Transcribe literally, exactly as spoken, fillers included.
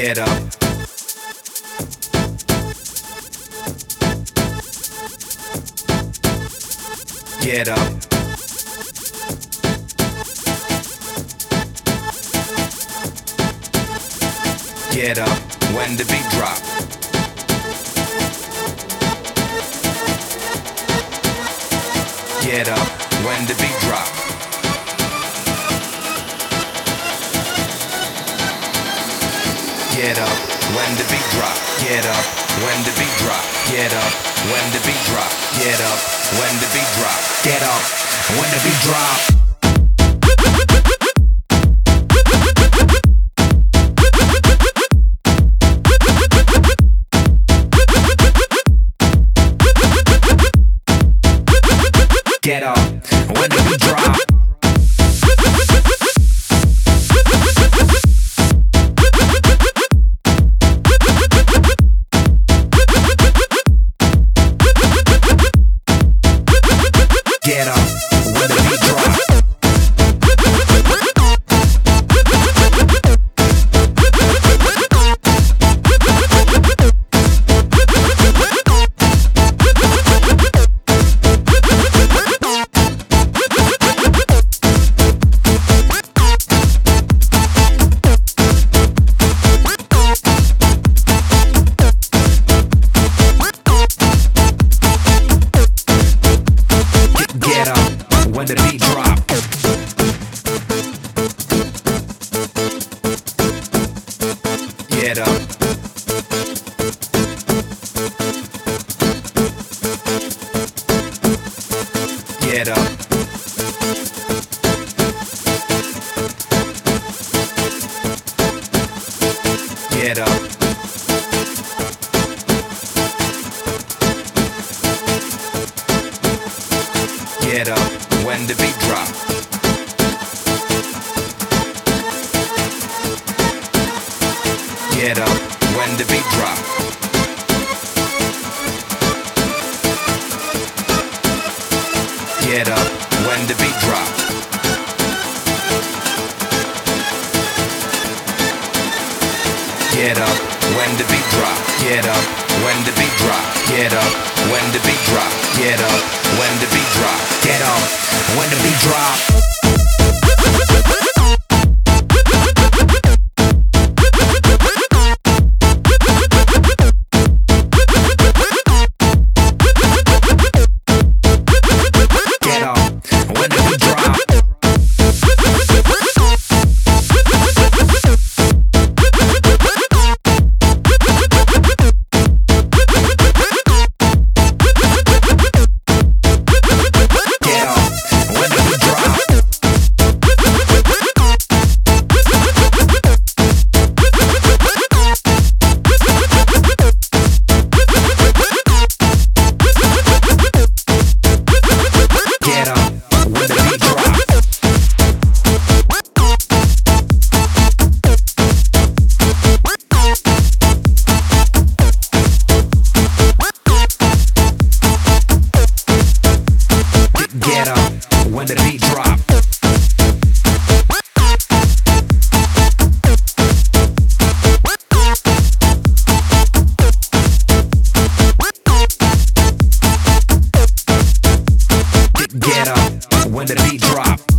Get up. Get up. Get up when the beat drop. Get up when the beat drop. Get up when the beat drop. Get up when the beat drop. Get up when the beat drop. Get up when the beat drop. Get up when the beat drop. Get up when the beat drop. Get up when the beat drop. Get up when the beat drop. Get up. Get up. Get up. Get up when the beat drop. Get up when the beat drop. Get up when the beat drop. Get up when the beat drop. Get up when the beat drop. Get up when the beat drop. Get up when the beat drop. Get up when the beat drop. Get up when the beat drop. Get up when the beat drop. Get up when the beat drop.